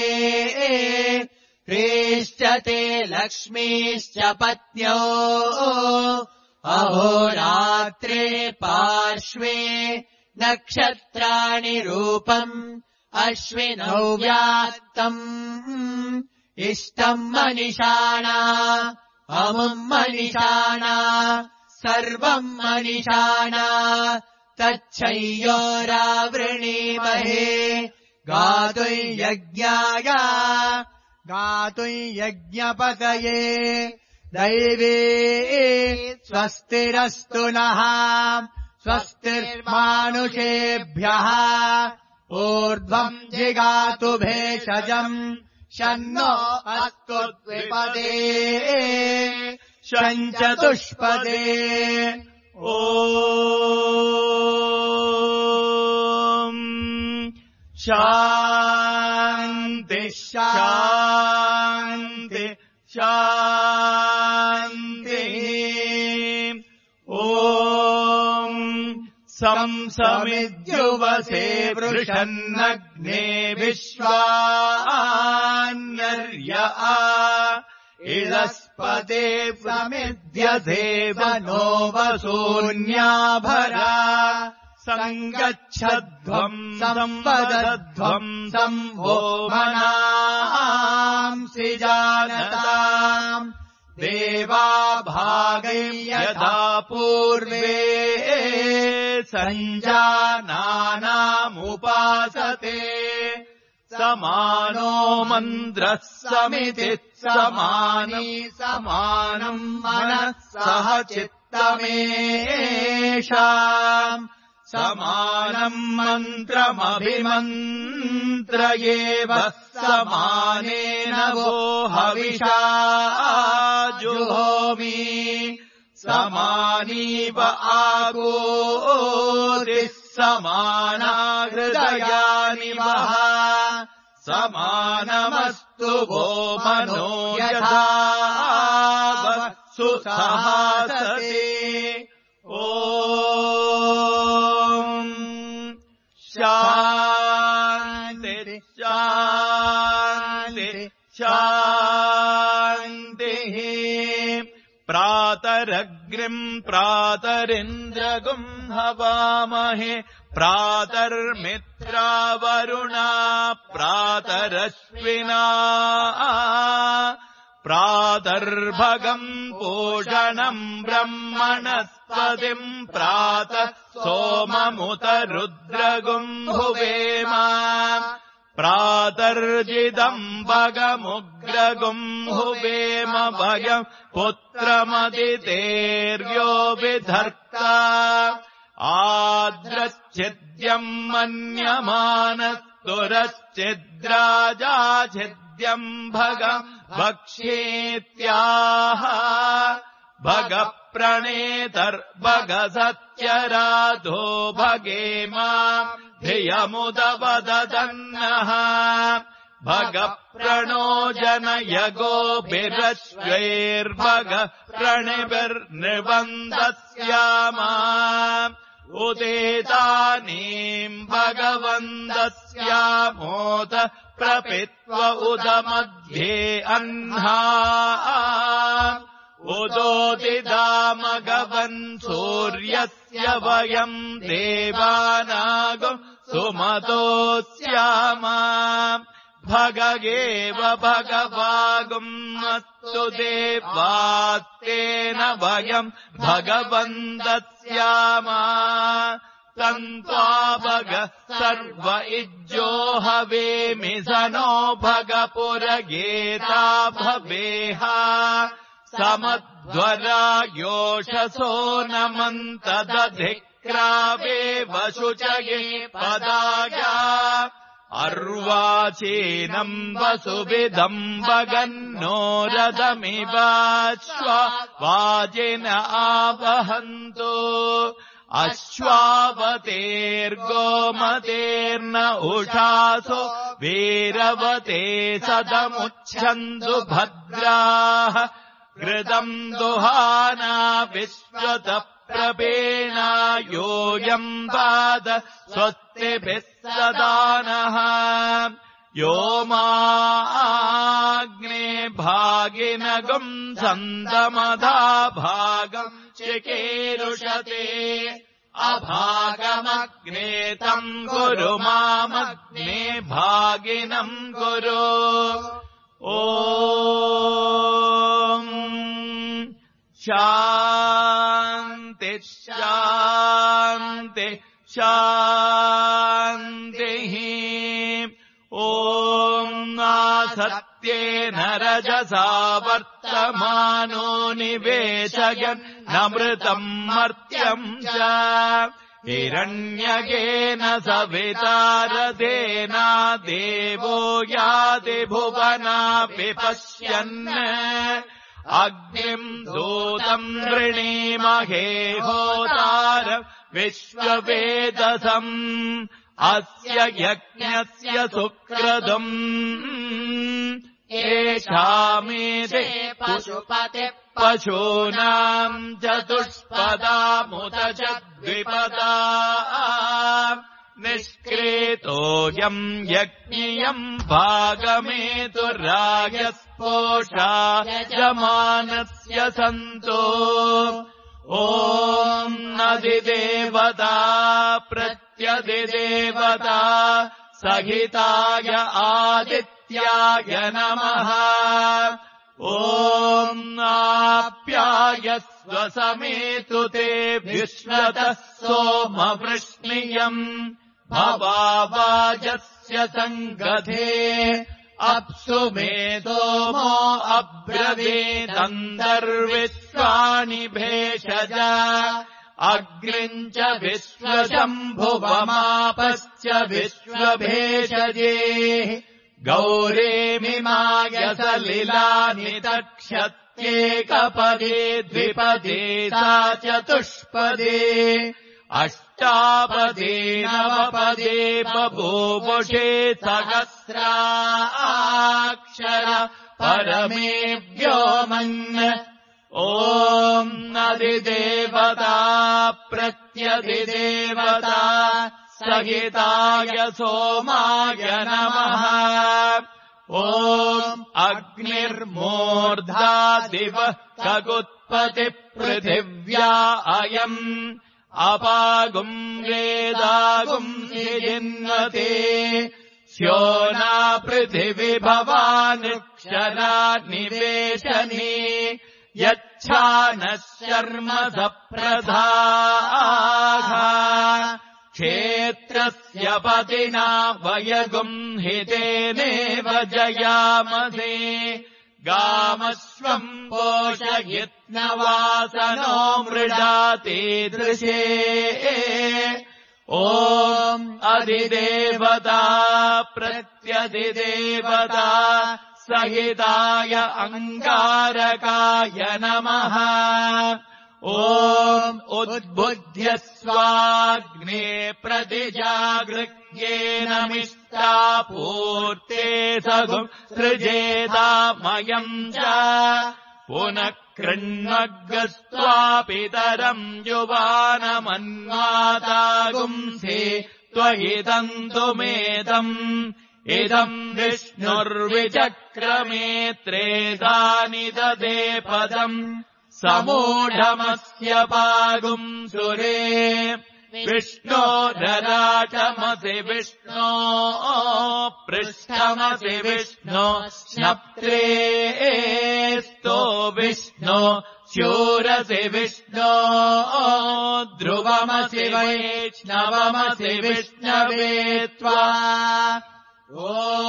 ह्रीश्च ते लक्ष्मीश्च पत्न्यो अहोरात्रे पार्श्वे नक्षत्राणि रूपम् अश्विनौ व्यात्तम् इष्टम् मनिषाणा अमुम् मनिषाणा सर्वम् मनिषाणा तच्छय्योरावृणीमहे गातुर्यज्ञाय गातुर्यज्ञपतये दैवे स्वस्तिरस्तु नः स्वस्तिर्मानुषेभ्यः ऊर्ध्वम् जिगातु भेषजम् शन्नो अस्तु द्विपदे शञ्चतुष्पदे ॐ शान्ति शान्ति शान्तिः ॐ संसमिद्युवसे वृषन्नग्ने विश्वान्यर्य इदस्पते समिद्यसेवनो वसून्याभरा सङ्गच्छध्वम् संवदध्वम् संवो मनांसि जानताम् देवा भागै यथा पूर्वे सञ्जानानामुपासते समानो मन्द्रः समिति समानी समानम् मनः सह चित्तमेषाम् समानम् मन्त्रमभिमन्त्रयेव समानेन वो हविषा जुहोमि समानीव आगोतिः समाना हृदयानि वः समानमस्तु वो मनो यथा सुसहासते ॐ शान्ति शान्ति शान्तिः प्रातरग्निम् प्रातरिन्द्रगुम् हवामहे प्रातर्मित्रावरुणा प्रातरश्विना प्रातर्भगम् पूषणम् ब्रह्मणस्पतिम् प्रातः सोममुत रुद्रगुम् भुवेम प्रातर्जिदम् भगमुग्रगुम् हुवेम भयम् पुत्रमदितेर्यो विधर्ता आद्रश्चिद्यम् मन्यमानस्तुरश्चिद्राजाच्छिद्यम् भग भक्ष्येत्याह भगप्रणेतर्भग सत्यराधो भगेमा धियमुदवदन्नः भगप्रणो जनयगोभिरश्वैर्भग प्रणिभिर्निबन्धस्यामा उदेतानीम् भगवन्दस्यामोद प्रपित्व उदमध्ये अह्ना उदोदिदामगवन् सूर्यस्य वयम् देवानागम् सुमतोऽस्यामा भगगेव भगवागुम् अस्तु देवास्तेन वयम् भगवन्दस्यामा तन्त्वा भग सर्व इज्जो हवेमि स नो भगपुरगेता भवेह समध्वरा योषसो नमन्तदधिक्रावे वशुचये पदाया अर्वाचीनम् वसुविदम् वगन्नो रथमिवाश्वा वाजिन आवहन्तु अश्वावतेर्गोमतेर्न उषासो वीरवते सदमुच्छन्तु भद्राः घृतम् दुहाना विश्वत प्रपेणा योऽयम् पाद स्वस्तिभिः सदानः यो माग्ने भागिनगुम् छन्दमधा भागम् चिकीरुषते अभागमम् अग्ने तम् कुरु मामग्ने भागिनम् कुरु ॐ शान्ति शान्ति शान्तिः ॐ नासत्येन रजसा वर्तमानो निवेशयन् नमृतम् मर्त्यम् च हिरण्यकेन सवितारदेना देवो याति भुवना विपश्यन् अग्निम् दूतम् वृणीमहे होतारम् विश्ववेदसम् अस्य यज्ञस्य सुक्रतुम् एषामेते पशुपते पशूनाम् चतुष्पदामुत च द्विपदा निष्क्रेतोऽयम् यज्ञियम् भागमेतु राजस्पोषा यजमानस्य सन्तो ॐ नदिदेवता प्रत्यधिदेवता सहिताय आदित्याय नमः ॐ आप्यायस्व समेतु ते विश्वतः सोमवृष्णियम् भवावाजस्य सङ्गधे अप्सु मे सोमो अब्रवीदन्तर्विश्वानि भेषज अग्निम् च विश्वशम्भुवमापश्च विश्वभेषजे गौरेमिमाय सलिलानि तक्षत्येकपदे द्विपदे सा चतुष्पदे अष्टापदे नवपदे बभूवुषे सहस्राक्षर परमेभ्यो मन् ॐ नदिदेवता प्रत्यधिदेवता सहिताय सोमाय नमः ॐ अग्निर्मूर्धा दिवः खगुत्पतिपृथिव्या अयम् अपागुम् वेदागुम् निजिन्वते स्योना पृथिवी भवानुक्षरा निवेशने यच्छानः शर्म सप्रधाः क्षेत्रस्य पतिना वयगुम् हितेनेव जयामसे गामश्वम् पोषयित्नवासनो मृडाते दृशे ॐ अधिदेवता प्रत्यधिदेवता सहिताय अङ्गारकाय नमः ॐ उद्बुद्ध्य स्वाग्ने प्रतिजागृह्येन मिष्टापूर्ते सगुम् सृजेदामयम् च पुनः कृण्वग्स्त्वापितरम् युवानमन्वातागुंसे त्वयिदन्तुमेदम् इदम् विष्णुर्विचक्रमे त्रेधानि ददे पदम् समूढमस्य पागुम् सुरे विष्णो दराटमसि विष्णो पृष्ठमसि विष्णो स्नप्त्रेस्तो विष्णो शूरसि विष्णो ध्रुवमसि वैष्णवमसि विष्णवे त्वा ॐ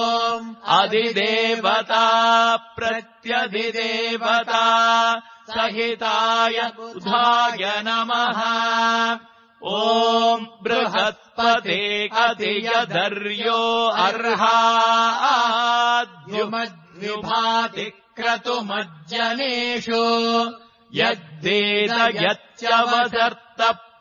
अधिदेवता प्रत्यधिदेवता सहिताय बुधाय नमः ॐ बृहस्पते कथियधर्यो अर्हाद्युमद्विभाति क्रतुमज्जनेषु यद्वेद यच्च वसर्त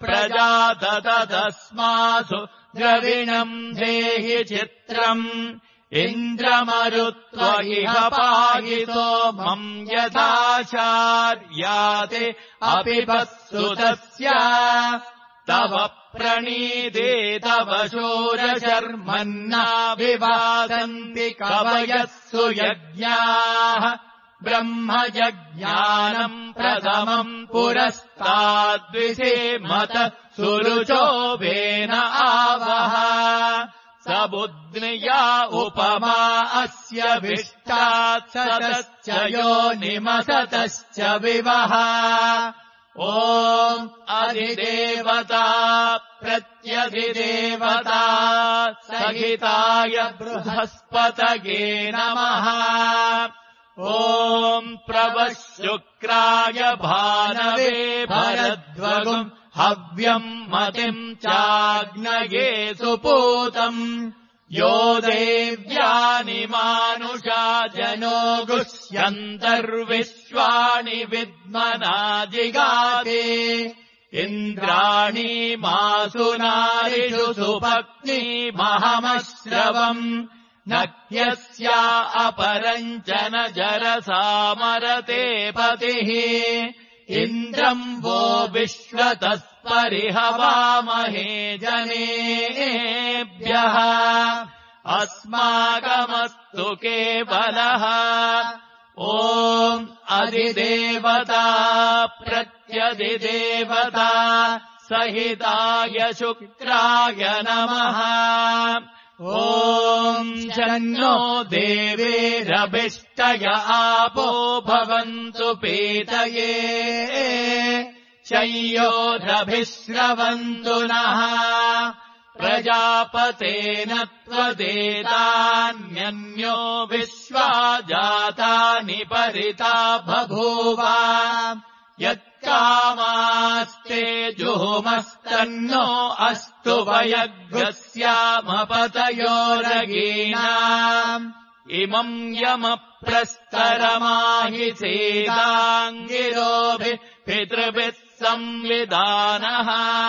प्रजाततस्मासु द्रविणम् देहि चित्रम् इन्द्रमरुत्व इह पाहि सोमम् यथाचार्याते अपिपत्सुतस्य तव प्रणीते तव शूरशर्मन्ना विवादन्ति कवयः सुयज्ञाः ब्रह्मजज्ञानम् प्रथमम् पुरस्ताद्विषे मत सुरुचो वेन सबुद्निया उपमा अस्य विष्टात् सतश्च योनिमसतश्च विवः ॐ अधिदेवता प्रत्यधिदेवता सहिताय बृहस्पतये नमः ॐ प्रवशुक्राय भानवे भरद्वगुम् हव्यम् मतिम् चाग्नये सुपूतम् यो देव्यानि मानुषा जनो गुष्यन्तर्विश्वाणि विद्मना जिगाते इन्द्राणी मासु नारिषु सुपत्नी महमश्रवम् न ह्यस्या अपरम् च न जरसामरते पतिः इन्द्रम् वो विश्वतः परिहवामहे जनेभ्यः अस्माकमस्तु केवलः ॐ अधिदेवता प्रत्यधिदेवता सहिताय शुक्राय नमः ॐ शन्नो देवेरभिष्टय आपो भवन्तु पीतये शय्योरभिश्रवन्तु नः प्रजापतेन त्वदेतान्यन्यो विश्वा जातानि परिता बभूव यत्कामास्ते जुहुमस्तन्नो अस्तु वयग्रस्यामपतयोरगीणाम् इमम् यमप्रस्तरमाहि सेदाङ्गिरोभिः पितृभिः संविधानः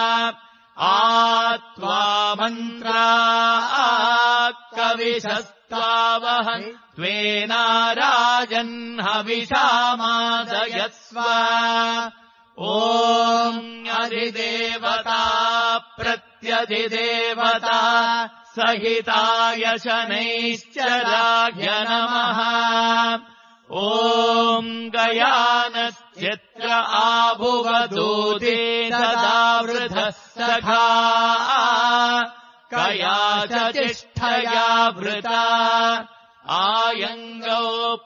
आत्वा मन्त्रा कविशस्त्वावहन् त्वेनाराजन् हविषामादयस्व ॐ अधिदेवता प्रत्यधिदेवता सहिताय शनैश्चराय नमः ॐ गयानश्चित्र आभुवदूते सदावृधः सखा कया च तिष्ठया वृता आयङ्गौ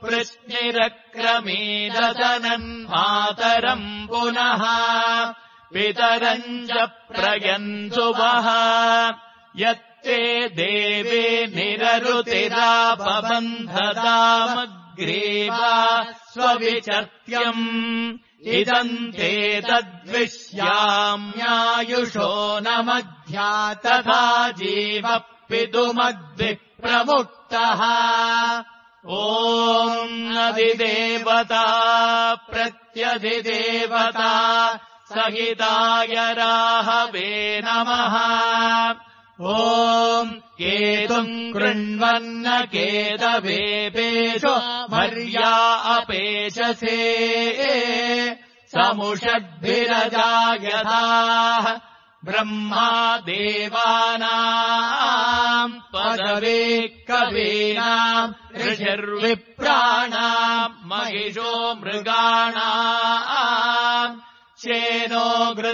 पृश्निरक्रमीदतनन् मातरम् पुनः पितरम् च प्रयन्तु वः यत्ते देवे निररुतिरापबन्धतामग्रेवा स्वविचर्त्यम् इदम् ते तद्विश्याम्यायुषो न मध्या तथा जीवः पितुमद्भिः प्रमुक्तः ॐ अधिदेवता प्रत्यधिदेवता सहिताय राहवे नमः ॐ केतुम् कृण्वन्न केतवेपेषु मर्या अपेशसे समुषद्भिरजायथाः ब्रह्मा देवानाम् पदवे कवीनाम् ऋषिर्विप्राणाम् महिषो मृगाणाम् शेनो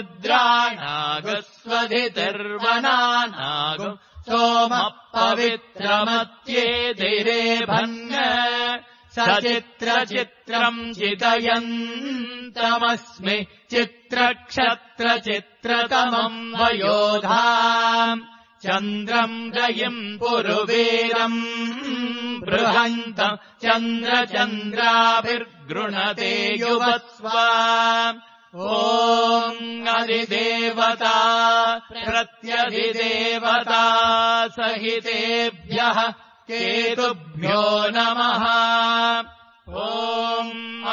गृद्राणागस्वधितिर्वनानागो सोमः पवित्रमत्येधिरेभन् सचित्रचित्रम् चितयन्तमस्मि चित्रक्षत्रचित्रतमम् वयोधाम् चन्द्रम् रयिम् पुरुवीरम् बृहन्तम् चन्द्रचन्द्राभिर्गृणते युवस्व ॐ अधिदेवता प्रत्यधिदेवता सहितेभ्यः केतुभ्यो नमः ॐ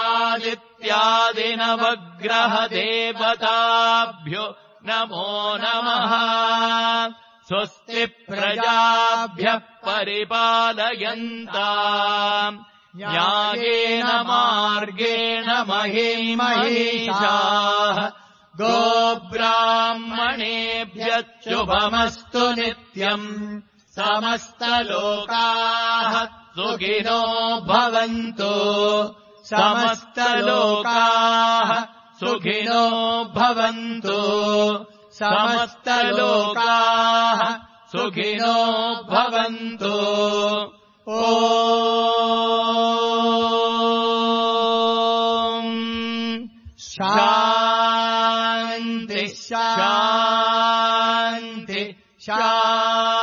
आदित्यादिनवग्रहदेवताभ्यो नमो नमः स्वस्ति प्रजाभ्यः परिपालयन्ताम् न्यायेन मार्गेण महीमहीषाः गोब्राह्मणेभ्यश्चुभमस्तु नित्यम् समस्तलोकाः सुखिनो भवन्तु समस्तलोकाः सुखिनो भवन्तु समस्तलोकाः सुखिनो भवन्तु। ॐ शान्ति शान्ति शान्ति।